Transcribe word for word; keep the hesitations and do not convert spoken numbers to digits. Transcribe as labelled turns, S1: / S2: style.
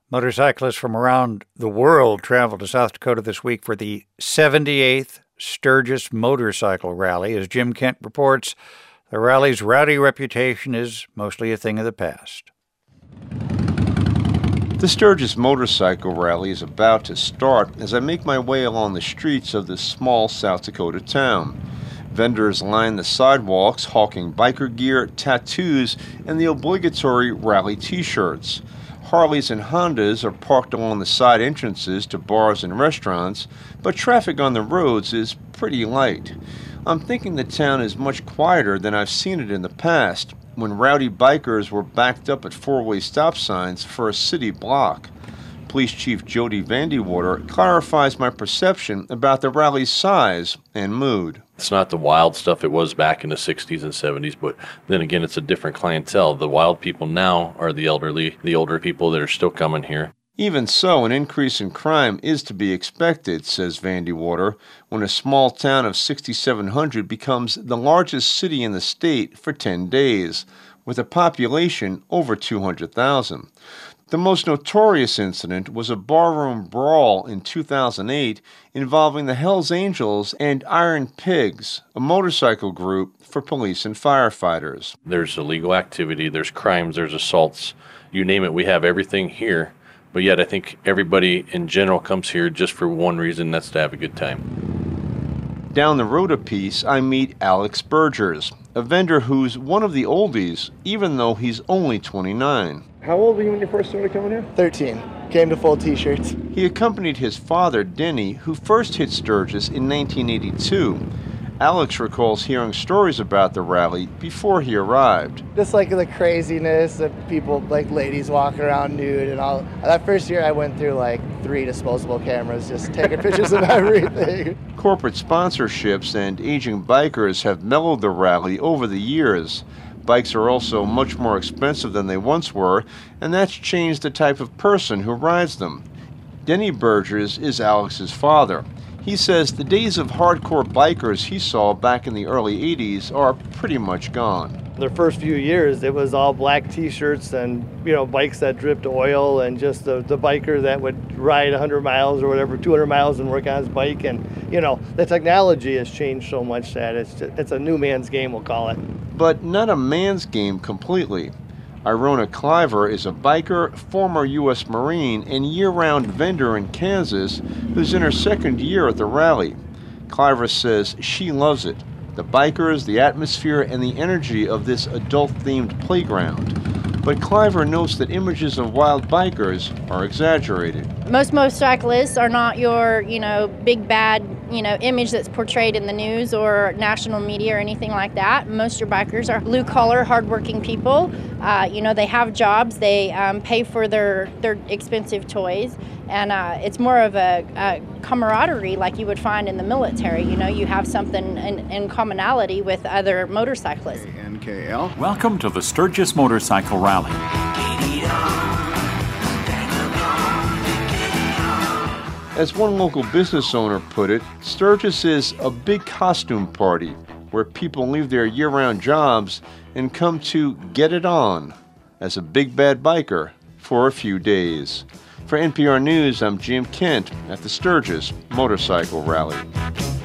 S1: Motorcyclists from around the world traveled to South Dakota this week for the seventy-eighth Sturgis Motorcycle Rally. As Jim Kent reports, the rally's rowdy reputation is mostly a thing of the past.
S2: The Sturgis Motorcycle Rally is about to start as I make my way along the streets of this small South Dakota town. Vendors line the sidewalks hawking biker gear, tattoos, and the obligatory rally t-shirts. Harleys and Hondas are parked along the side entrances to bars and restaurants, but traffic on the roads is pretty light. I'm thinking the town is much quieter than I've seen it in the past, when rowdy bikers were backed up at four-way stop signs for a city block. Police Chief Jody Vandewater clarifies my perception about the rally's size and mood.
S3: It's not the wild stuff it was back in the sixties and seventies, but then again, it's a different clientele. The wild people now are the elderly, the older people that are still coming here.
S2: Even so, an increase in crime is to be expected, says Vandewater, when a small town of sixty-seven hundred becomes the largest city in the state for ten days, with a population over two hundred thousand. The most notorious incident was a barroom brawl in two thousand eight involving the Hells Angels and Iron Pigs, a motorcycle group for police and firefighters.
S3: There's illegal activity, there's crimes, there's assaults, you name it, we have everything here. But yet I think everybody in general comes here just for one reason, that's to have a good time.
S2: Down the road a piece, I meet Alex Burgers, a vendor who's one of the oldies, even though he's only twenty-nine.
S4: How old were you when you first started coming here?
S5: thirteen. Came to full t-shirts.
S2: He accompanied his father, Denny, who first hit Sturgis in nineteen eighty-two. Alex recalls hearing stories about the rally before he arrived.
S5: Just like the craziness of people, like ladies walking around nude and all. That first year I went through like three disposable cameras just taking pictures of everything.
S2: Corporate sponsorships and aging bikers have mellowed the rally over the years. Bikes are also much more expensive than they once were, and that's changed the type of person who rides them. Denny Burgers is Alex's father. He says the days of hardcore bikers he saw back in the early eighties are pretty much gone.
S6: The first few years, it was all black t-shirts and, you know, bikes that dripped oil and just the, the biker that would ride one hundred miles or whatever, two hundred miles and work on his bike. And, you know, the technology has changed so much that it's, just, it's a new man's game, we'll call it.
S2: But not a man's game completely. Irona Cliver is a biker, former U S Marine, and year-round vendor in Kansas who's in her second year at the rally. Cliver says she loves it. The bikers, the atmosphere, and the energy of this adult-themed playground. But Cliver notes that images of wild bikers are exaggerated.
S7: Most motorcyclists are not your, you know, big bad, you know, image that's portrayed in the news or national media or anything like that. Most of your bikers are blue-collar, hardworking people. Uh, you know, they have jobs, they um, pay for their, their expensive toys, and uh, it's more of a, a camaraderie like you would find in the military. You know, you have something in, in commonality with other motorcyclists.
S8: N K L. Welcome to the Sturgis Motorcycle Rally.
S2: As one local business owner put it, Sturgis is a big costume party where people leave their year-round jobs and come to get it on as a big bad biker for a few days. For N P R News, I'm Jim Kent at the Sturgis Motorcycle Rally.